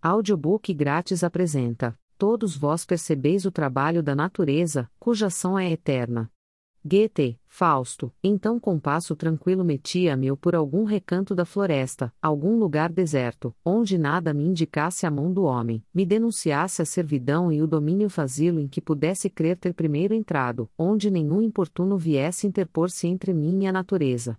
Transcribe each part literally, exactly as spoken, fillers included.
Audiobook grátis apresenta: Todos vós percebeis o trabalho da natureza, cuja ação é eterna. Goethe, Fausto. Então com passo tranquilo metia-me eu por algum recanto da floresta, algum lugar deserto, onde nada me indicasse a mão do homem, me denunciasse a servidão e o domínio fazê-lo em que pudesse crer ter primeiro entrado, onde nenhum importuno viesse interpor-se entre mim e a natureza.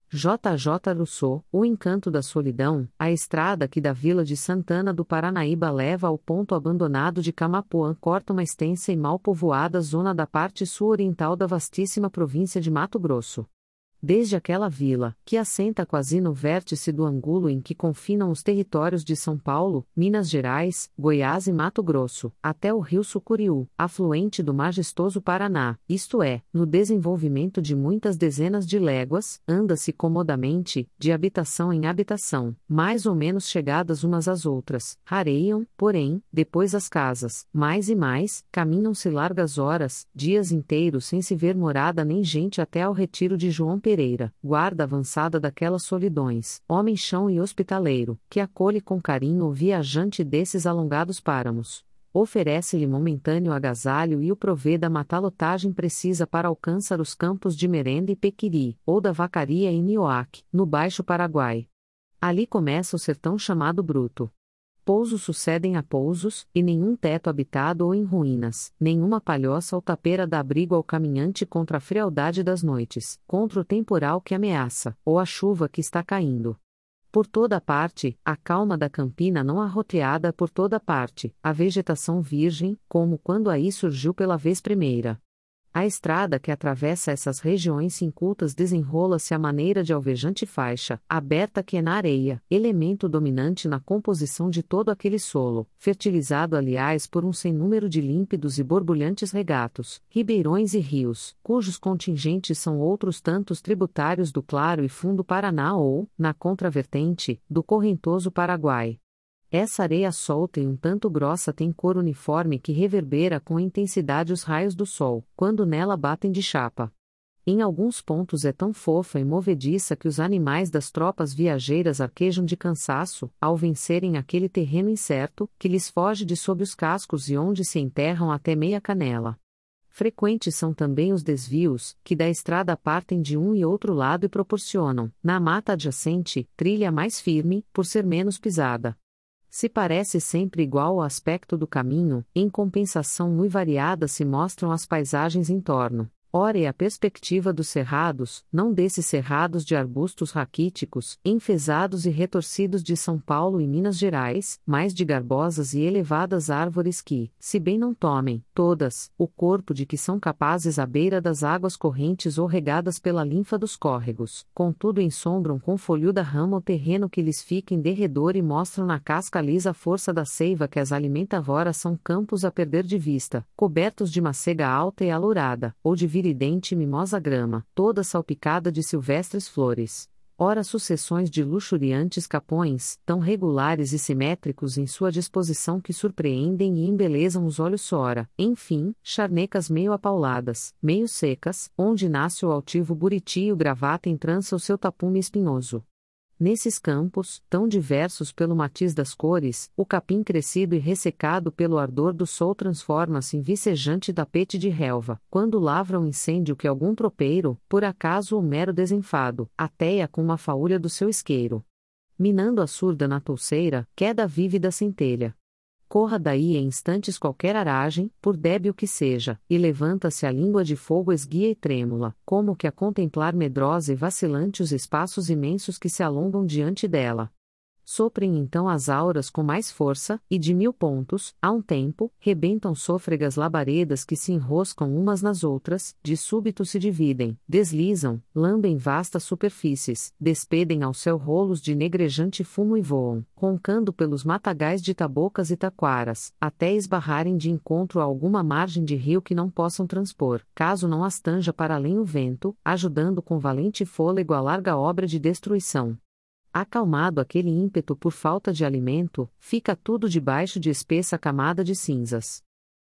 J. J. Rousseau, O Encanto da Solidão, a estrada que da vila de Santana do Paranaíba leva ao ponto abandonado de Camapuã corta uma extensa e mal povoada zona da parte sul-oriental da vastíssima província de Mato Grosso. Desde aquela vila, que assenta quase no vértice do ângulo em que confinam os territórios de São Paulo, Minas Gerais, Goiás e Mato Grosso, até o rio Sucuriú, afluente do majestoso Paraná, isto é, no desenvolvimento de muitas dezenas de léguas, anda-se comodamente, de habitação em habitação, mais ou menos chegadas umas às outras, rareiam, porém, depois as casas, mais e mais, caminham-se largas horas, dias inteiros sem se ver morada nem gente até ao retiro de João Pereira, guarda avançada daquelas solidões, homem-chão e hospitaleiro, que acolhe com carinho o viajante desses alongados páramos. Oferece-lhe momentâneo agasalho e o provê da matalotagem precisa para alcançar os campos de Merenda e Pequiri, ou da vacaria em Nioaque, no Baixo Paraguai. Ali começa o sertão chamado Bruto. Pousos sucedem a pousos, e nenhum teto habitado ou em ruínas, nenhuma palhoça ou tapeira dá abrigo ao caminhante contra a frialdade das noites, contra o temporal que ameaça, ou a chuva que está caindo. Por toda parte, a calma da campina não arroteada por toda parte, a vegetação virgem, como quando aí surgiu pela vez primeira. A estrada que atravessa essas regiões incultas desenrola-se à maneira de alvejante faixa, aberta que é na areia, elemento dominante na composição de todo aquele solo, fertilizado aliás por um sem número de límpidos e borbulhantes regatos, ribeirões e rios, cujos contingentes são outros tantos tributários do claro e fundo Paraná ou, na contravertente, do correntoso Paraguai. Essa areia solta e um tanto grossa tem cor uniforme que reverbera com intensidade os raios do sol, quando nela batem de chapa. Em alguns pontos é tão fofa e movediça que os animais das tropas viajeiras arquejam de cansaço, ao vencerem aquele terreno incerto, que lhes foge de sob os cascos e onde se enterram até meia canela. Frequentes são também os desvios, que da estrada partem de um e outro lado e proporcionam, na mata adjacente, trilha mais firme, por ser menos pisada. Se parece sempre igual ao aspecto do caminho, em compensação muito variada se mostram as paisagens em torno. Ora é a perspectiva dos cerrados, não desses cerrados de arbustos raquíticos, enfesados e retorcidos de São Paulo e Minas Gerais, mas de garbosas e elevadas árvores que, se bem não tomem, todas, o corpo de que são capazes à beira das águas correntes ou regadas pela linfa dos córregos, contudo ensombram com folhuda rama o terreno que lhes fica em derredor e mostram na casca lisa a força da seiva que as alimenta. Ora são campos a perder de vista, cobertos de macega alta e alourada, ou de viridente e mimosa grama, toda salpicada de silvestres flores. Ora sucessões de luxuriantes capões, tão regulares e simétricos em sua disposição que surpreendem e embelezam os olhos. Ora, enfim, charnecas meio apauladas, meio secas, onde nasce o altivo buriti e o gravata entrança o seu tapume espinhoso. Nesses campos, tão diversos pelo matiz das cores, o capim crescido e ressecado pelo ardor do sol transforma-se em vicejante tapete de relva, quando lavra um incêndio que algum tropeiro, por acaso ou mero desenfado, ateia com uma faúlha do seu isqueiro. Minando a surda na touceira, queda a vívida centelha. Corra daí em instantes qualquer aragem, por débil que seja, e levanta-se a língua de fogo esguia e trêmula, como que a contemplar medrosa e vacilante os espaços imensos que se alongam diante dela. Soprem então as auras com mais força, e de mil pontos, a um tempo, rebentam sôfregas labaredas que se enroscam umas nas outras, de súbito se dividem, deslizam, lambem vastas superfícies, despedem ao céu rolos de negrejante fumo e voam, roncando pelos matagais de tabocas e taquaras, até esbarrarem de encontro a alguma margem de rio que não possam transpor, caso não as tanja para além o vento, ajudando com valente fôlego a larga obra de destruição. Acalmado aquele ímpeto por falta de alimento, fica tudo debaixo de espessa camada de cinzas.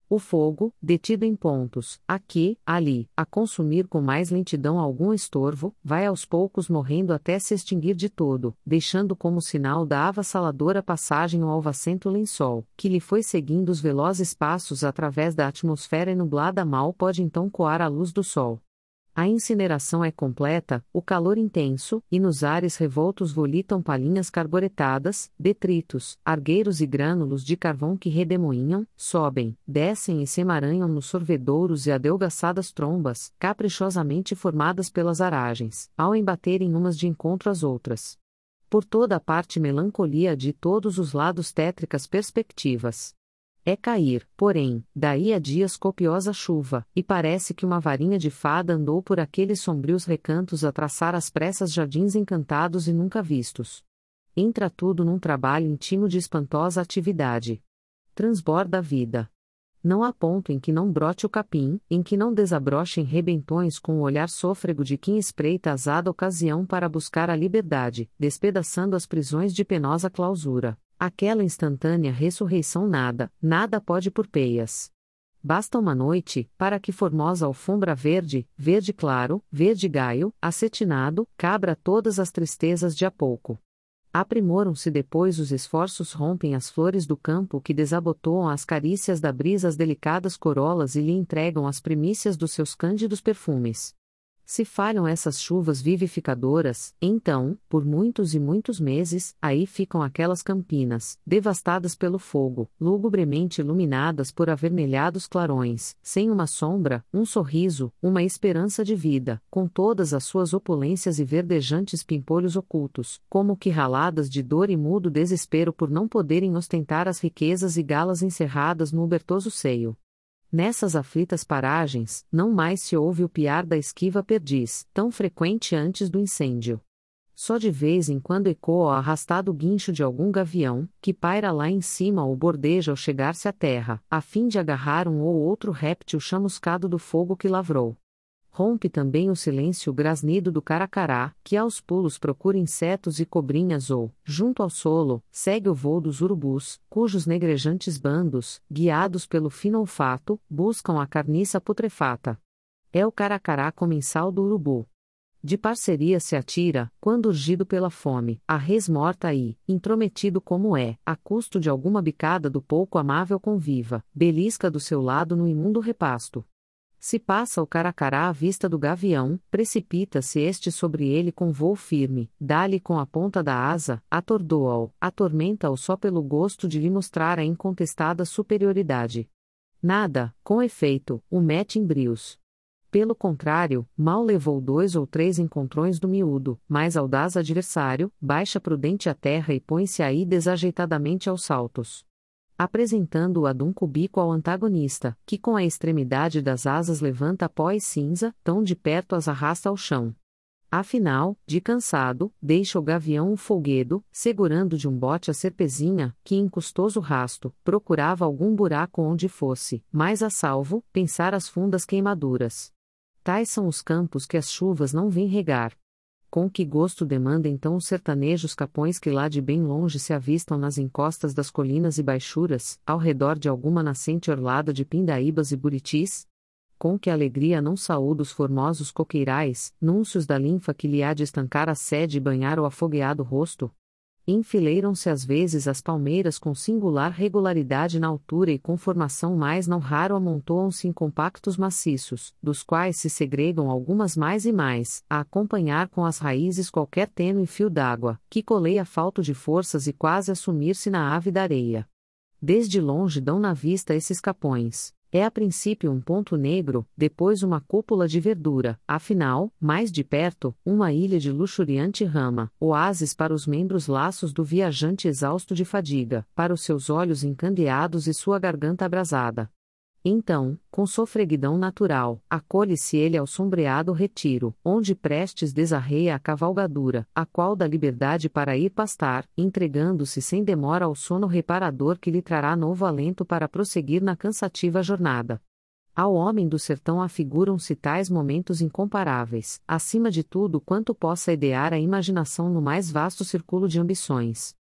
O fogo, detido em pontos, aqui, ali, a consumir com mais lentidão algum estorvo, vai aos poucos morrendo até se extinguir de todo, deixando como sinal da avassaladora passagem o alvacento lençol, que lhe foi seguindo os velozes passos através da atmosfera nublada mal pode então coar a luz do sol. A incineração é completa, o calor intenso, e nos ares revoltos volitam palhinhas carburetadas, detritos, argueiros e grânulos de carvão que redemoinham, sobem, descem e se emaranham nos sorvedouros e adelgaçadas trombas, caprichosamente formadas pelas aragens, ao embaterem umas de encontro às outras. Por toda a parte melancolia de todos os lados tétricas perspectivas. É cair, porém, daí a dias copiosa chuva, e parece que uma varinha de fada andou por aqueles sombrios recantos a traçar às pressas jardins encantados e nunca vistos. Entra tudo num trabalho íntimo de espantosa atividade. Transborda a vida. Não há ponto em que não brote o capim, em que não desabrochem rebentões com o olhar sôfrego de quem espreita a azada ocasião para buscar a liberdade, despedaçando as prisões de penosa clausura. Aquela instantânea ressurreição nada, nada pode por peias. Basta uma noite, para que formosa alfombra verde, verde claro, verde gaio, acetinado, cabra todas as tristezas de há pouco. Aprimoram-se depois os esforços rompem as flores do campo que desabotoam as carícias da brisa as delicadas corolas e lhe entregam as primícias dos seus cândidos perfumes. Se falham essas chuvas vivificadoras, então, por muitos e muitos meses, aí ficam aquelas campinas, devastadas pelo fogo, lugubremente iluminadas por avermelhados clarões, sem uma sombra, um sorriso, uma esperança de vida, com todas as suas opulências e verdejantes pimpolhos ocultos, como que raladas de dor e mudo desespero por não poderem ostentar as riquezas e galas encerradas no ubertoso seio. Nessas aflitas paragens, não mais se ouve o piar da esquiva perdiz, tão frequente antes do incêndio. Só de vez em quando ecoa o arrastado guincho de algum gavião, que paira lá em cima ou bordeja ao chegar-se à terra, a fim de agarrar um ou outro réptil chamuscado do fogo que lavrou. Rompe também o silêncio grasnido do caracará, que aos pulos procura insetos e cobrinhas ou, junto ao solo, segue o voo dos urubus, cujos negrejantes bandos, guiados pelo fino olfato, buscam a carniça putrefata. É o caracará comensal do urubu. De parceria se atira, quando urgido pela fome, a res morta e, intrometido como é, a custo de alguma bicada do pouco amável conviva, belisca do seu lado no imundo repasto. Se passa o caracará à vista do gavião, precipita-se este sobre ele com voo firme, dá-lhe com a ponta da asa, atordoa-o, atormenta-o só pelo gosto de lhe mostrar a incontestada superioridade. Nada, com efeito, o mete em brios. Pelo contrário, mal levou dois ou três encontrões do miúdo, mais audaz adversário, baixa prudente a terra e põe-se aí desajeitadamente aos saltos. Apresentando-o ad um cubico ao antagonista, que com a extremidade das asas levanta pó e cinza, tão de perto as arrasta ao chão. Afinal, de cansado, deixa o gavião o folguedo, segurando de um bote a serpezinha, que em custoso rasto, procurava algum buraco onde fosse, mais a salvo, pensar as fundas queimaduras. Tais são os campos que as chuvas não vêm regar. Com que gosto demanda então os sertanejos capões que lá de bem longe se avistam nas encostas das colinas e baixuras, ao redor de alguma nascente orlada de pindaíbas e buritis? Com que alegria não saúda os formosos coqueirais, núncios da linfa que lhe há de estancar a sede e banhar o afogueado rosto? Enfileiram-se às vezes as palmeiras com singular regularidade na altura e com formação mais não raro amontoam-se em compactos maciços, dos quais se segregam algumas mais e mais, a acompanhar com as raízes qualquer tênue fio d'água, que coleia falto de forças e quase a sumir-se na ave da areia. Desde longe dão na vista esses capões. É a princípio um ponto negro, depois uma cúpula de verdura, afinal, mais de perto, uma ilha de luxuriante rama, oásis para os membros laços do viajante exausto de fadiga, para os seus olhos encandeados e sua garganta abrasada. Então, com sofreguidão natural, acolhe-se ele ao sombreado retiro, onde prestes desarreia a cavalgadura, a qual dá liberdade para ir pastar, entregando-se sem demora ao sono reparador que lhe trará novo alento para prosseguir na cansativa jornada. Ao homem do sertão afiguram-se tais momentos incomparáveis, acima de tudo quanto possa idear a imaginação no mais vasto círculo de ambições.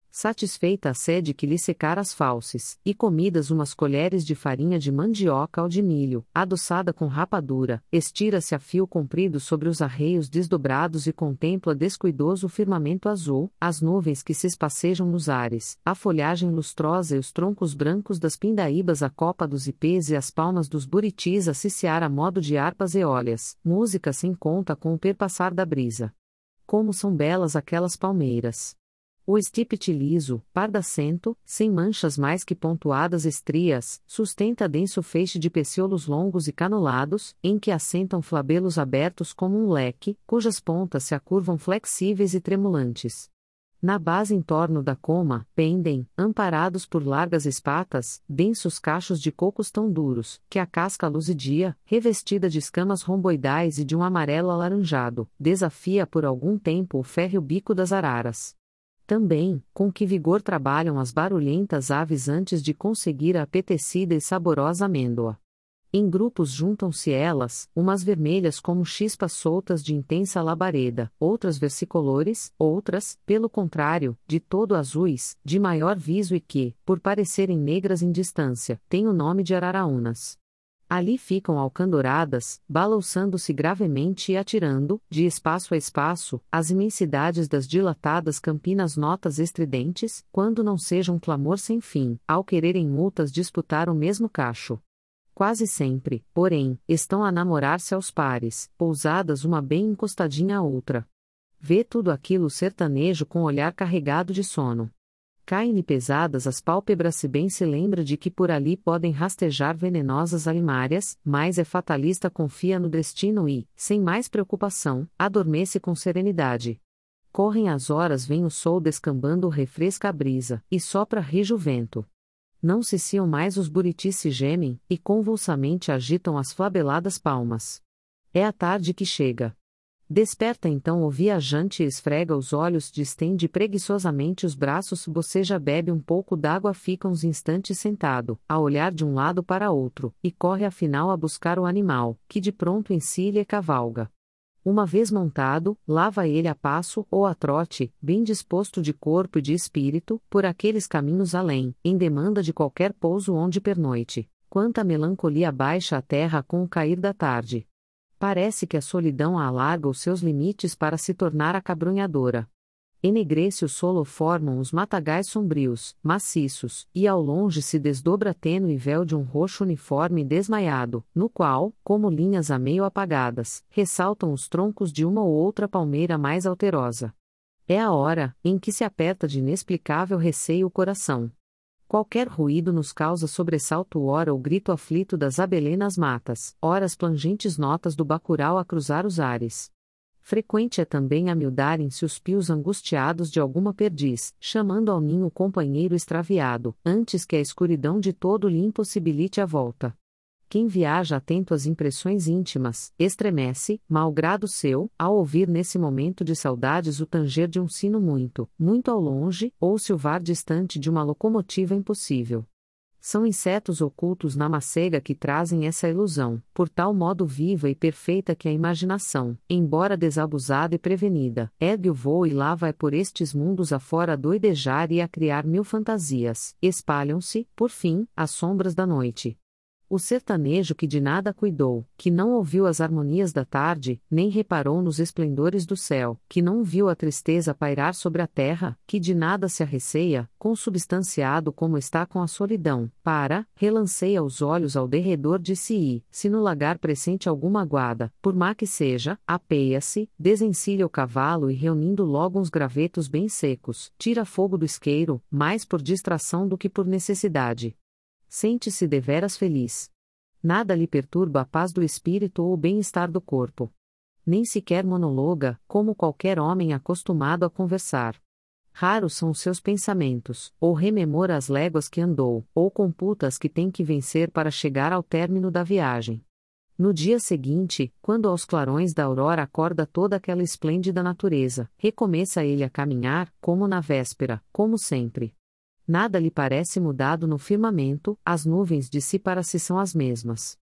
Satisfeita a sede que lhe secara as fauces, e comidas umas colheres de farinha de mandioca ou de milho, adoçada com rapadura, estira-se a fio comprido sobre os arreios desdobrados e contempla descuidoso o firmamento azul, as nuvens que se espacejam nos ares, a folhagem lustrosa e os troncos brancos das pindaíbas, a copa dos ipês e as palmas dos buritis a ciciar a modo de harpas eólias, música sem conta com o perpassar da brisa. Como são belas aquelas palmeiras! O estípite liso, pardacento, sem manchas mais que pontuadas estrias, sustenta denso feixe de peciolos longos e canolados, em que assentam flabelos abertos como um leque, cujas pontas se acurvam flexíveis e tremulantes. Na base em torno da coma, pendem, amparados por largas espatas, densos cachos de cocos tão duros, que a casca luzidia, revestida de escamas romboidais e de um amarelo alaranjado, desafia por algum tempo o férreo bico das araras. Também, com que vigor trabalham as barulhentas aves antes de conseguir a apetecida e saborosa amêndoa. Em grupos juntam-se elas, umas vermelhas como chispas soltas de intensa labareda, outras versicolores, outras, pelo contrário, de todo azuis, de maior viso e que, por parecerem negras em distância, têm o nome de araraúnas. Ali ficam alcandoradas, balouçando-se gravemente e atirando, de espaço a espaço, as imensidades das dilatadas campinas notas estridentes, quando não seja um clamor sem fim, ao quererem multas disputar o mesmo cacho. Quase sempre, porém, estão a namorar-se aos pares, pousadas uma bem encostadinha à outra. Vê tudo aquilo o sertanejo com olhar carregado de sono. Caem-lhe pesadas as pálpebras se bem se lembra de que por ali podem rastejar venenosas alimárias, mas é fatalista, confia no destino e, sem mais preocupação, adormece com serenidade. Correm as horas, vem o sol descambando, refresca a brisa, e sopra rijo o vento. Não cessiam mais os buritis, se gemem, e convulsamente agitam as flabeladas palmas. É a tarde que chega. Desperta então o viajante e esfrega os olhos, distende preguiçosamente os braços, boceja, bebe um pouco d'água, fica uns instantes sentado, a olhar de um lado para outro, e corre afinal a buscar o animal, que de pronto encilha e cavalga. Uma vez montado, lava ele a passo ou a trote, bem disposto de corpo e de espírito, por aqueles caminhos além, em demanda de qualquer pouso onde pernoite. Quanta melancolia baixa a terra com o cair da tarde! Parece que a solidão alarga os seus limites para se tornar acabrunhadora. Enegrece o solo, formam os matagais sombrios, maciços, e ao longe se desdobra tênue véu de um roxo uniforme desmaiado, no qual, como linhas a meio apagadas, ressaltam os troncos de uma ou outra palmeira mais alterosa. É a hora em que se aperta de inexplicável receio o coração. Qualquer ruído nos causa sobressalto, ora o grito aflito das abelê nas matas, ora as plangentes notas do bacurau a cruzar os ares. Frequente é também amildarem-se os pios angustiados de alguma perdiz, chamando ao ninho o companheiro extraviado, antes que a escuridão de todo lhe impossibilite a volta. Quem viaja atento às impressões íntimas, estremece, malgrado seu, ao ouvir nesse momento de saudades o tanger de um sino muito, muito ao longe, ou silvar distante de uma locomotiva impossível. São insetos ocultos na macega que trazem essa ilusão, por tal modo viva e perfeita que a imaginação, embora desabusada e prevenida, ergue o voo e lá vai por estes mundos afora a doidejar e a criar mil fantasias. Espalham-se, por fim, as sombras da noite. O sertanejo que de nada cuidou, que não ouviu as harmonias da tarde, nem reparou nos esplendores do céu, que não viu a tristeza pairar sobre a terra, que de nada se arreceia, consubstanciado como está com a solidão, para, relanceia os olhos ao derredor de si e, se no lagar pressente alguma guarda, por má que seja, apeia-se, desencilha o cavalo e reunindo logo uns gravetos bem secos, tira fogo do isqueiro, mais por distração do que por necessidade. Sente-se deveras feliz. Nada lhe perturba a paz do espírito ou o bem-estar do corpo. Nem sequer monologa, como qualquer homem acostumado a conversar. Raros são os seus pensamentos, ou rememora as léguas que andou, ou computa as que tem que vencer para chegar ao término da viagem. No dia seguinte, quando aos clarões da aurora acorda toda aquela esplêndida natureza, recomeça ele a caminhar, como na véspera, como sempre. Nada lhe parece mudado no firmamento, as nuvens de si para si são as mesmas.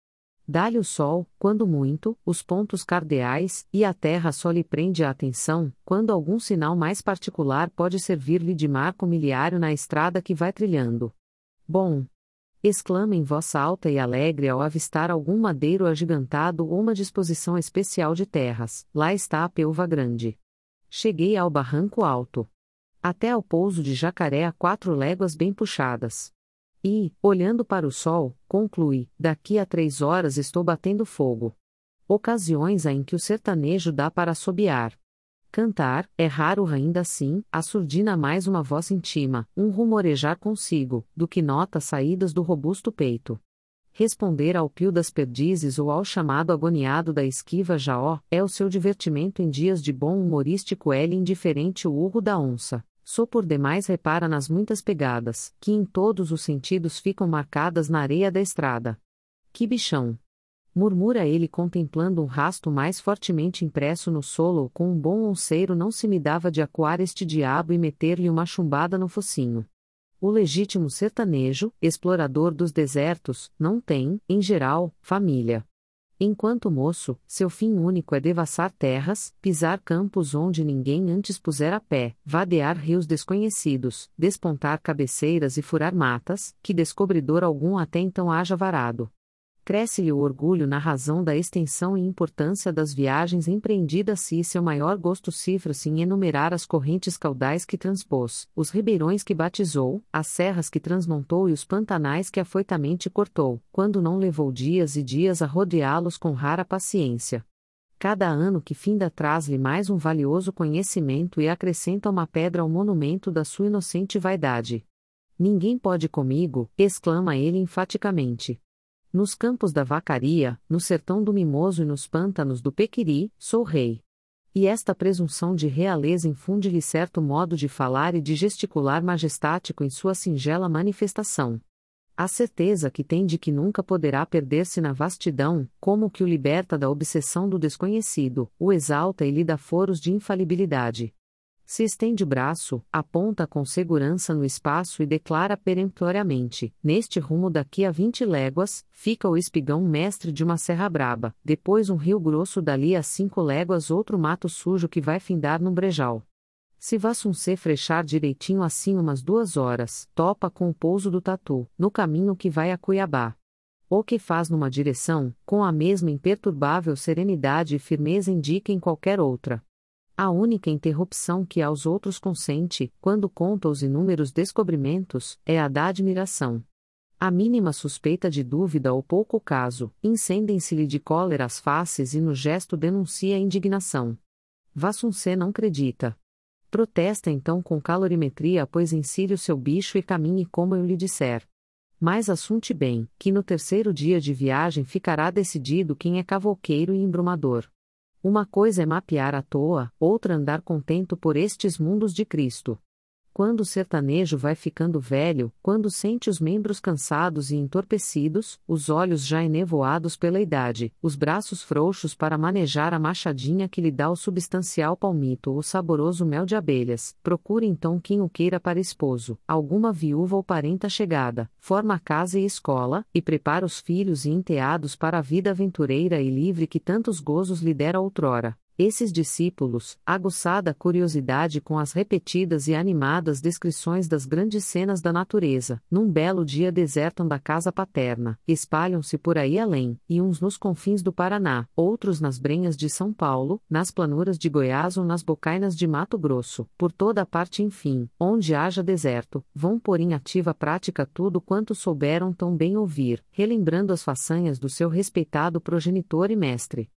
Dá-lhe o sol, quando muito, os pontos cardeais, e a terra só lhe prende a atenção, quando algum sinal mais particular pode servir-lhe de marco miliário na estrada que vai trilhando. Bom! Exclama em voz alta e alegre ao avistar algum madeiro agigantado ou uma disposição especial de terras, lá está a Peuva Grande. Cheguei ao barranco alto. Até ao pouso de Jacaré a quatro léguas bem puxadas. E, olhando para o sol, conclui, daqui a três horas estou batendo fogo. Ocasiões em que o sertanejo dá para assobiar. Cantar, é raro ainda assim, a surdina mais uma voz intima, um rumorejar consigo, do que nota saídas do robusto peito. Responder ao pio das perdizes ou ao chamado agoniado da esquiva jaó, é o seu divertimento em dias de bom humorístico é-lhe indiferente o urro da onça. Só por demais repara nas muitas pegadas, que em todos os sentidos ficam marcadas na areia da estrada. Que bichão! Murmura ele contemplando um rasto mais fortemente impresso no solo, com um bom onceiro não se me dava de acuar este diabo e meter-lhe uma chumbada no focinho. O legítimo sertanejo, explorador dos desertos, não tem, em geral, família. Enquanto moço, seu fim único é devassar terras, pisar campos onde ninguém antes pusera pé, vadear rios desconhecidos, despontar cabeceiras e furar matas, que descobridor algum até então haja varado. Cresce-lhe o orgulho na razão da extensão e importância das viagens empreendidas e seu maior gosto cifra-se em enumerar as correntes caudais que transpôs, os ribeirões que batizou, as serras que transmontou e os pantanais que afoitamente cortou, quando não levou dias e dias a rodeá-los com rara paciência. Cada ano que finda traz-lhe mais um valioso conhecimento e acrescenta uma pedra ao monumento da sua inocente vaidade. Ninguém pode comigo, exclama ele enfaticamente. Nos campos da vacaria, no sertão do Mimoso e nos pântanos do Pequiri, sou rei. E esta presunção de realeza infunde-lhe certo modo de falar e de gesticular majestático em sua singela manifestação. A certeza que tem de que nunca poderá perder-se na vastidão, como que o liberta da obsessão do desconhecido, o exalta e lhe dá foros de infalibilidade. Se estende o braço, aponta com segurança no espaço e declara peremptoriamente, neste rumo daqui a vinte léguas, fica o espigão mestre de uma serra braba, depois um rio grosso dali a cinco léguas outro mato sujo que vai findar num brejal. Se Vassuncê frechar direitinho assim umas duas horas, topa com o pouso do Tatu, no caminho que vai a Cuiabá. Ou que faz numa direção, com a mesma imperturbável serenidade e firmeza indica em qualquer outra. A única interrupção que aos outros consente, quando conta os inúmeros descobrimentos, é a da admiração. A mínima suspeita de dúvida ou pouco caso, incendem-se-lhe de cólera as faces e no gesto denuncia a indignação. Vassuncê não acredita. Protesta então com calorimetria pois insire o seu bicho e caminhe como eu lhe disser. Mas assunte bem, que no terceiro dia de viagem ficará decidido quem é cavouqueiro e embrumador. Uma coisa é mapear à toa, outra andar contento por estes mundos de Cristo. Quando o sertanejo vai ficando velho, quando sente os membros cansados e entorpecidos, os olhos já enevoados pela idade, os braços frouxos para manejar a machadinha que lhe dá o substancial palmito ou o saboroso mel de abelhas, procura então quem o queira para esposo, alguma viúva ou parenta chegada, forma casa e escola, e prepara os filhos e enteados para a vida aventureira e livre que tantos gozos lhe dera outrora. Esses discípulos, aguçada a curiosidade com as repetidas e animadas descrições das grandes cenas da natureza, num belo dia desertam da casa paterna, espalham-se por aí além, e uns nos confins do Paraná, outros nas brenhas de São Paulo, nas planuras de Goiás ou nas bocainas de Mato Grosso, por toda a parte enfim, onde haja deserto, vão pôr em ativa prática tudo quanto souberam tão bem ouvir, relembrando as façanhas do seu respeitado progenitor e mestre.